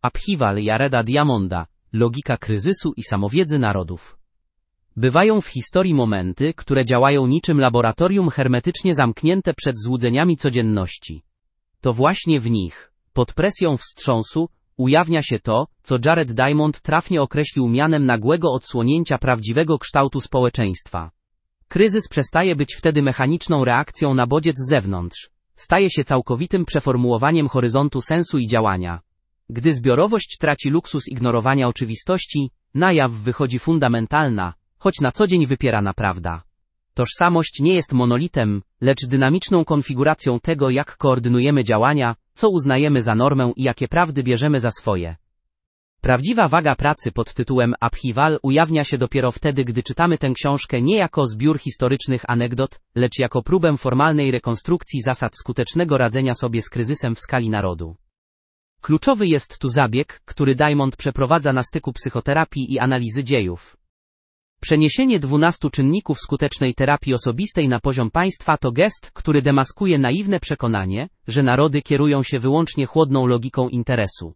Upheaval Jareda Diamonda, logika kryzysu i samowiedzy narodów. Bywają w historii momenty, które działają niczym laboratorium hermetycznie zamknięte przed złudzeniami codzienności. To właśnie w nich, pod presją wstrząsu, ujawnia się to, co Jared Diamond trafnie określił mianem nagłego odsłonięcia prawdziwego kształtu społeczeństwa. Kryzys przestaje być wtedy mechaniczną reakcją na bodziec z zewnątrz. Staje się całkowitym przeformułowaniem horyzontu sensu i działania. Gdy zbiorowość traci luksus ignorowania oczywistości, na jaw wychodzi fundamentalna, choć na co dzień wypierana prawda. Tożsamość nie jest monolitem, lecz dynamiczną konfiguracją tego, jak koordynujemy działania, co uznajemy za normę i jakie prawdy bierzemy za swoje. Prawdziwa waga pracy pod tytułem Upheaval ujawnia się dopiero wtedy, gdy czytamy tę książkę nie jako zbiór historycznych anegdot, lecz jako próbę formalnej rekonstrukcji zasad skutecznego radzenia sobie z kryzysem w skali narodu. Kluczowy jest tu zabieg, który Diamond przeprowadza na styku psychoterapii i analizy dziejów. Przeniesienie 12 czynników skutecznej terapii osobistej na poziom państwa to gest, który demaskuje naiwne przekonanie, że narody kierują się wyłącznie chłodną logiką interesu.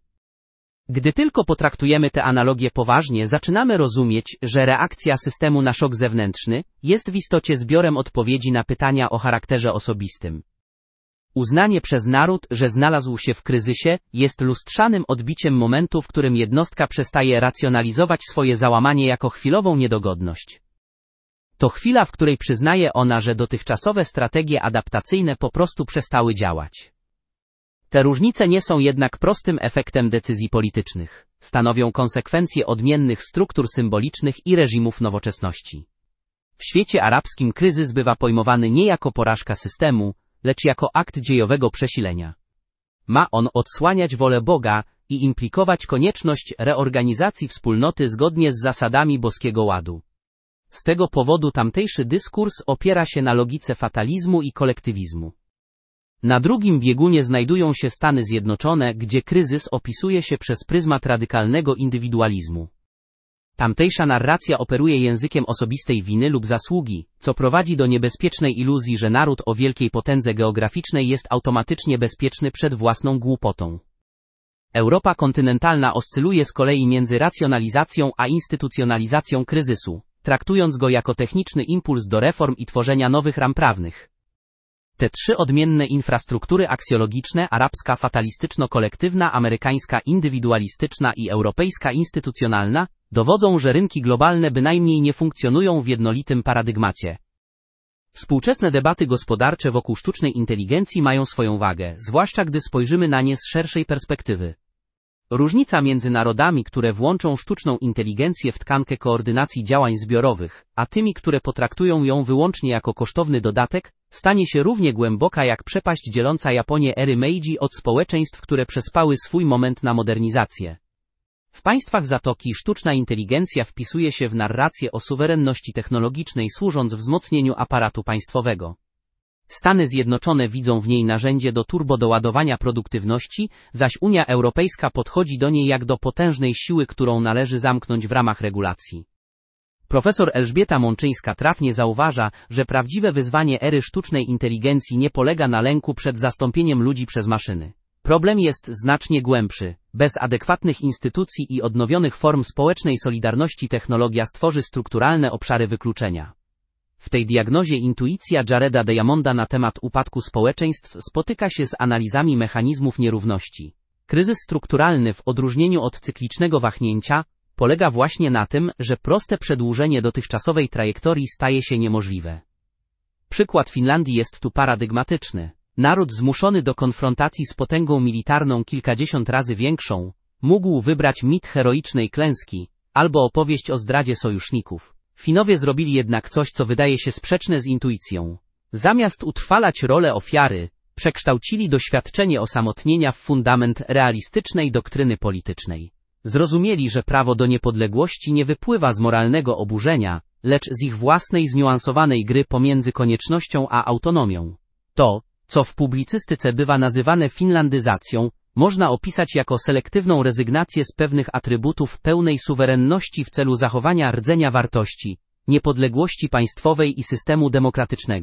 Gdy tylko potraktujemy te analogie poważnie, zaczynamy rozumieć, że reakcja systemu na szok zewnętrzny jest w istocie zbiorem odpowiedzi na pytania o charakterze osobistym. Uznanie przez naród, że znalazł się w kryzysie, jest lustrzanym odbiciem momentu, w którym jednostka przestaje racjonalizować swoje załamanie jako chwilową niedogodność. To chwila, w której przyznaje ona, że dotychczasowe strategie adaptacyjne po prostu przestały działać. Te różnice nie są jednak prostym efektem decyzji politycznych. Stanowią konsekwencje odmiennych struktur symbolicznych i reżimów nowoczesności. W świecie arabskim kryzys bywa pojmowany nie jako porażka systemu, lecz jako akt dziejowego przesilenia. Ma on odsłaniać wolę Boga i implikować konieczność reorganizacji wspólnoty zgodnie z zasadami boskiego ładu. Z tego powodu tamtejszy dyskurs opiera się na logice fatalizmu i kolektywizmu. Na drugim biegunie znajdują się Stany Zjednoczone, gdzie kryzys opisuje się przez pryzmat radykalnego indywidualizmu. Tamtejsza narracja operuje językiem osobistej winy lub zasługi, co prowadzi do niebezpiecznej iluzji, że naród o wielkiej potędze geograficznej jest automatycznie bezpieczny przed własną głupotą. Europa kontynentalna oscyluje z kolei między racjonalizacją a instytucjonalizacją kryzysu, traktując go jako techniczny impuls do reform i tworzenia nowych ram prawnych. Te trzy odmienne infrastruktury aksjologiczne, arabska fatalistyczno-kolektywna, amerykańska indywidualistyczna i europejska instytucjonalna, dowodzą, że rynki globalne bynajmniej nie funkcjonują w jednolitym paradygmacie. Współczesne debaty gospodarcze wokół sztucznej inteligencji mają swoją wagę, zwłaszcza gdy spojrzymy na nie z szerszej perspektywy. Różnica między narodami, które włączą sztuczną inteligencję w tkankę koordynacji działań zbiorowych, a tymi, które potraktują ją wyłącznie jako kosztowny dodatek, stanie się równie głęboka jak przepaść dzieląca Japonię ery Meiji od społeczeństw, które przespały swój moment na modernizację. W państwach Zatoki sztuczna inteligencja wpisuje się w narrację o suwerenności technologicznej, służąc wzmocnieniu aparatu państwowego. Stany Zjednoczone widzą w niej narzędzie do turbodoładowania produktywności, zaś Unia Europejska podchodzi do niej jak do potężnej siły, którą należy zamknąć w ramach regulacji. Profesor Elżbieta Mączyńska trafnie zauważa, że prawdziwe wyzwanie ery sztucznej inteligencji nie polega na lęku przed zastąpieniem ludzi przez maszyny. Problem jest znacznie głębszy. Bez adekwatnych instytucji i odnowionych form społecznej solidarności technologia stworzy strukturalne obszary wykluczenia. W tej diagnozie intuicja Jareda Diamonda na temat upadku społeczeństw spotyka się z analizami mechanizmów nierówności. Kryzys strukturalny, w odróżnieniu od cyklicznego wahnięcia, polega właśnie na tym, że proste przedłużenie dotychczasowej trajektorii staje się niemożliwe. Przykład Finlandii jest tu paradygmatyczny. Naród zmuszony do konfrontacji z potęgą militarną kilkadziesiąt razy większą, mógł wybrać mit heroicznej klęski, albo opowieść o zdradzie sojuszników. Finowie zrobili jednak coś, co wydaje się sprzeczne z intuicją. Zamiast utrwalać rolę ofiary, przekształcili doświadczenie osamotnienia w fundament realistycznej doktryny politycznej. Zrozumieli, że prawo do niepodległości nie wypływa z moralnego oburzenia, lecz z ich własnej zniuansowanej gry pomiędzy koniecznością a autonomią. To, co w publicystyce bywa nazywane finlandyzacją, można opisać jako selektywną rezygnację z pewnych atrybutów pełnej suwerenności w celu zachowania rdzenia wartości, niepodległości państwowej i systemu demokratycznego.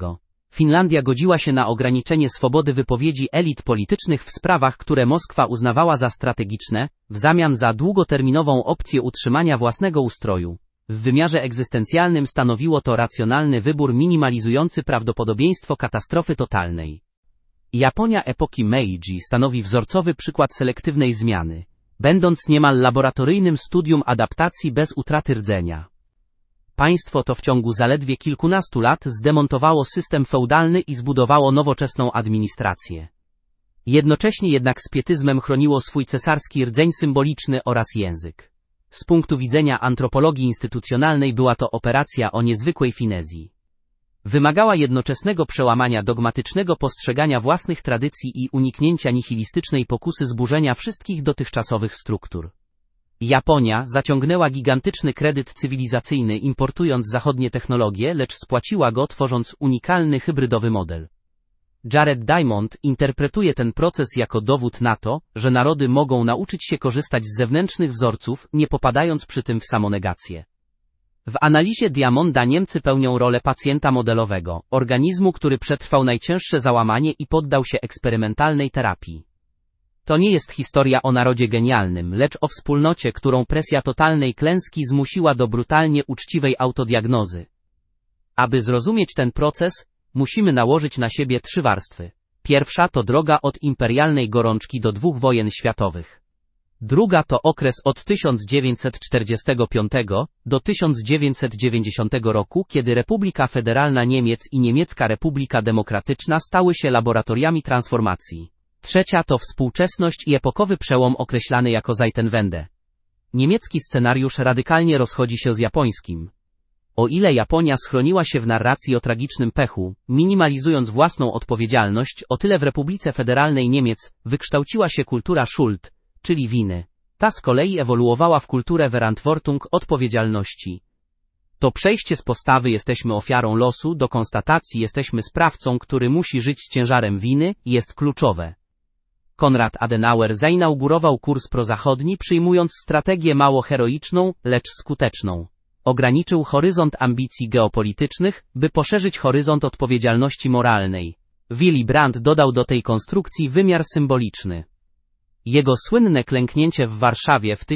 Finlandia godziła się na ograniczenie swobody wypowiedzi elit politycznych w sprawach, które Moskwa uznawała za strategiczne, w zamian za długoterminową opcję utrzymania własnego ustroju. W wymiarze egzystencjalnym stanowiło to racjonalny wybór minimalizujący prawdopodobieństwo katastrofy totalnej. Japonia epoki Meiji stanowi wzorcowy przykład selektywnej zmiany, będąc niemal laboratoryjnym studium adaptacji bez utraty rdzenia. Państwo to w ciągu zaledwie kilkunastu lat zdemontowało system feudalny i zbudowało nowoczesną administrację. Jednocześnie jednak z pietyzmem chroniło swój cesarski rdzeń symboliczny oraz język. Z punktu widzenia antropologii instytucjonalnej była to operacja o niezwykłej finezji. Wymagała jednoczesnego przełamania dogmatycznego postrzegania własnych tradycji i uniknięcia nihilistycznej pokusy zburzenia wszystkich dotychczasowych struktur. Japonia zaciągnęła gigantyczny kredyt cywilizacyjny importując zachodnie technologie, lecz spłaciła go tworząc unikalny hybrydowy model. Jared Diamond interpretuje ten proces jako dowód na to, że narody mogą nauczyć się korzystać z zewnętrznych wzorców, nie popadając przy tym w samonegację. W analizie Diamonda Niemcy pełnią rolę pacjenta modelowego, organizmu, który przetrwał najcięższe załamanie i poddał się eksperymentalnej terapii. To nie jest historia o narodzie genialnym, lecz o wspólnocie, którą presja totalnej klęski zmusiła do brutalnie uczciwej autodiagnozy. Aby zrozumieć ten proces, musimy nałożyć na siebie 3 warstwy. Pierwsza to droga od imperialnej gorączki do 2 wojen światowych. Druga to okres od 1945 do 1990 roku, kiedy Republika Federalna Niemiec i Niemiecka Republika Demokratyczna stały się laboratoriami transformacji. Trzecia to współczesność i epokowy przełom określany jako Zeitenwende. Niemiecki scenariusz radykalnie rozchodzi się z japońskim. O ile Japonia schroniła się w narracji o tragicznym pechu, minimalizując własną odpowiedzialność, o tyle w Republice Federalnej Niemiec wykształciła się kultura Schuld, czyli winy. Ta z kolei ewoluowała w kulturę Verantwortung, odpowiedzialności. To przejście z postawy jesteśmy ofiarą losu do konstatacji jesteśmy sprawcą, który musi żyć z ciężarem winy, jest kluczowe. Konrad Adenauer zainaugurował kurs prozachodni, przyjmując strategię mało heroiczną, lecz skuteczną. Ograniczył horyzont ambicji geopolitycznych, by poszerzyć horyzont odpowiedzialności moralnej. Willy Brandt dodał do tej konstrukcji wymiar symboliczny. Jego słynne klęknięcie w Warszawie w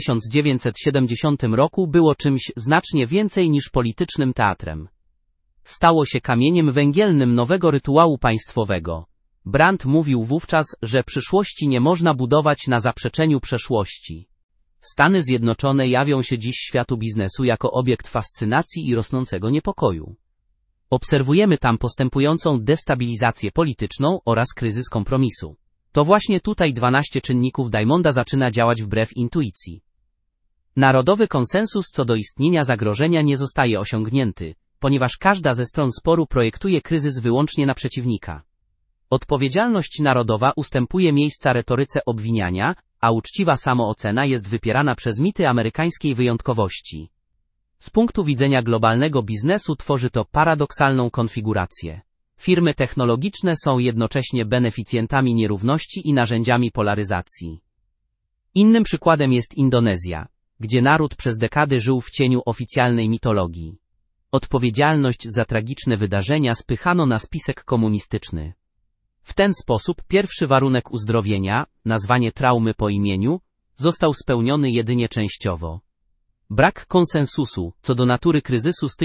1970 roku było czymś znacznie więcej niż politycznym teatrem. Stało się kamieniem węgielnym nowego rytuału państwowego. Brandt mówił wówczas, że przyszłości nie można budować na zaprzeczeniu przeszłości. Stany Zjednoczone jawią się dziś światu biznesu jako obiekt fascynacji i rosnącego niepokoju. Obserwujemy tam postępującą destabilizację polityczną oraz kryzys kompromisu. To właśnie tutaj 12 czynników Diamonda zaczyna działać wbrew intuicji. Narodowy konsensus co do istnienia zagrożenia nie zostaje osiągnięty, ponieważ każda ze stron sporu projektuje kryzys wyłącznie na przeciwnika. Odpowiedzialność narodowa ustępuje miejsca retoryce obwiniania, a uczciwa samoocena jest wypierana przez mity amerykańskiej wyjątkowości. Z punktu widzenia globalnego biznesu tworzy to paradoksalną konfigurację. Firmy technologiczne są jednocześnie beneficjentami nierówności i narzędziami polaryzacji. Innym przykładem jest Indonezja, gdzie naród przez dekady żył w cieniu oficjalnej mitologii. Odpowiedzialność za tragiczne wydarzenia spychano na spisek komunistyczny. W ten sposób pierwszy warunek uzdrowienia, nazwanie traumy po imieniu, został spełniony jedynie częściowo. Brak konsensusu co do natury kryzysu z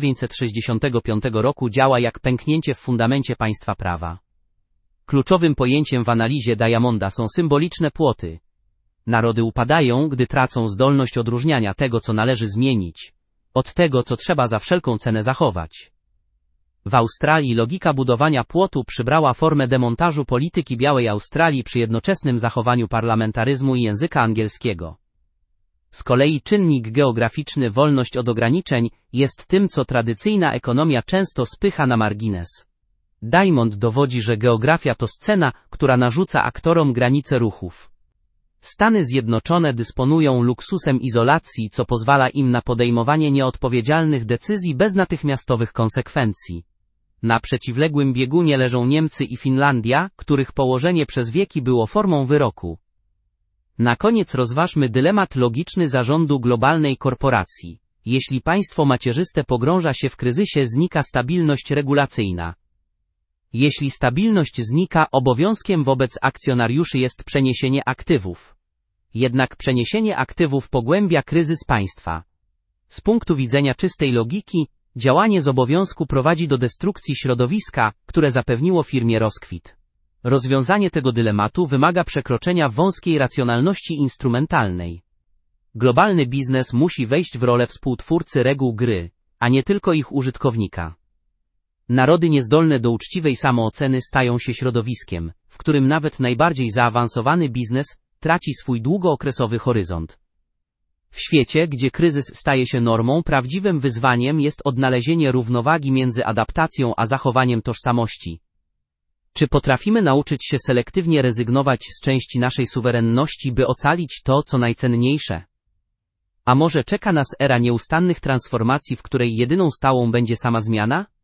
1965 roku działa jak pęknięcie w fundamencie państwa prawa. Kluczowym pojęciem w analizie Diamonda są symboliczne płoty. Narody upadają, gdy tracą zdolność odróżniania tego, co należy zmienić, od tego, co trzeba za wszelką cenę zachować. W Australii logika budowania płotu przybrała formę demontażu polityki białej Australii przy jednoczesnym zachowaniu parlamentaryzmu i języka angielskiego. Z kolei czynnik geograficzny wolność od ograniczeń jest tym, co tradycyjna ekonomia często spycha na margines. Diamond dowodzi, że geografia to scena, która narzuca aktorom granice ruchów. Stany Zjednoczone dysponują luksusem izolacji, co pozwala im na podejmowanie nieodpowiedzialnych decyzji bez natychmiastowych konsekwencji. Na przeciwległym biegunie leżą Niemcy i Finlandia, których położenie przez wieki było formą wyroku. Na koniec rozważmy dylemat logiczny zarządu globalnej korporacji. Jeśli państwo macierzyste pogrąża się w kryzysie, znika stabilność regulacyjna. Jeśli stabilność znika, obowiązkiem wobec akcjonariuszy jest przeniesienie aktywów. Jednak przeniesienie aktywów pogłębia kryzys państwa. Z punktu widzenia czystej logiki, działanie z obowiązku prowadzi do destrukcji środowiska, które zapewniło firmie rozkwit. Rozwiązanie tego dylematu wymaga przekroczenia wąskiej racjonalności instrumentalnej. Globalny biznes musi wejść w rolę współtwórcy reguł gry, a nie tylko ich użytkownika. Narody niezdolne do uczciwej samooceny stają się środowiskiem, w którym nawet najbardziej zaawansowany biznes traci swój długookresowy horyzont. W świecie, gdzie kryzys staje się normą, prawdziwym wyzwaniem jest odnalezienie równowagi między adaptacją a zachowaniem tożsamości. Czy potrafimy nauczyć się selektywnie rezygnować z części naszej suwerenności, by ocalić to, co najcenniejsze? A może czeka nas era nieustannych transformacji, w której jedyną stałą będzie sama zmiana?